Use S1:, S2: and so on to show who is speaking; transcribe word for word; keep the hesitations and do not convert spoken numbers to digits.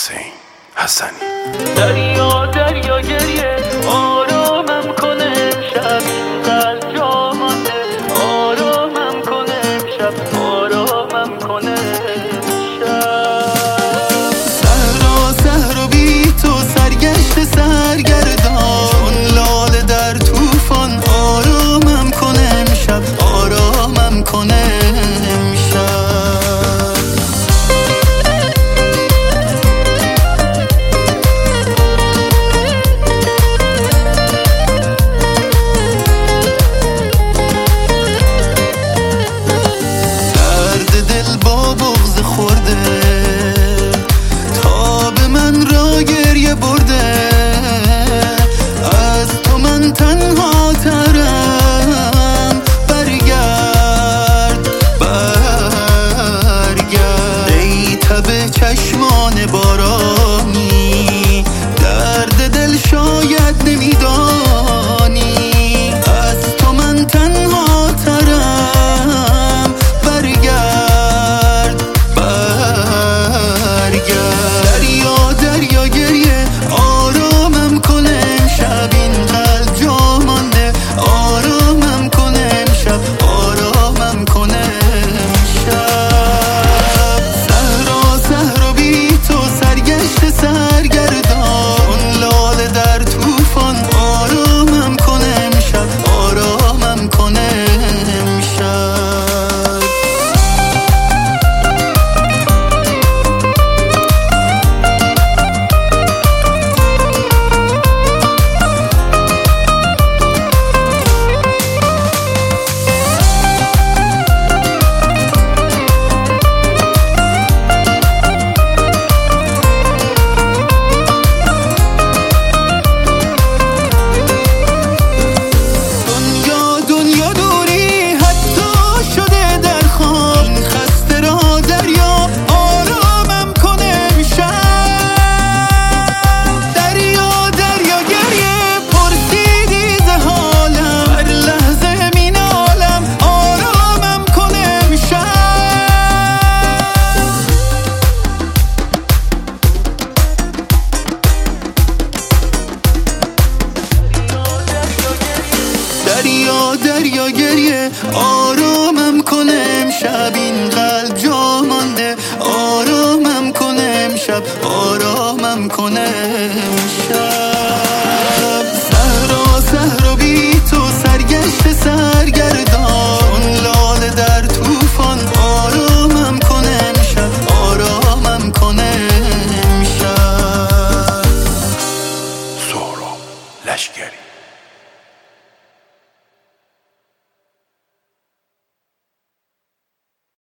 S1: حسین حسنی.
S2: دریا دریا گریه آرامم کنه امشب، قلب جا مانده آرامم کنه امشب، آرامم کنه امشب.
S3: صحرا صحرا بی تو سرگشت سرگردان، چون لاله در طوفان آرامم کنه امشب، آرامم کنه امشب. تنها ترم برگرد برگرد، ای تب چشمان بارانی، درد دل شاید نمیدانی، از تو من تنها ترم برگرد برگرد. دریا دریا گریه آرامم کنه امشب، این آرامم کنه امشب، آرامم کنه امشب. صحرا صحرا بی تو سرگشت سرگردان، چون لاله در طوفان آرامم کنه امشب، آرامم کنه امشب. دریا دریا گریه آرامم کنه امشب، این قلب جا مانده آرامم کنه امشب، آرامم کنه.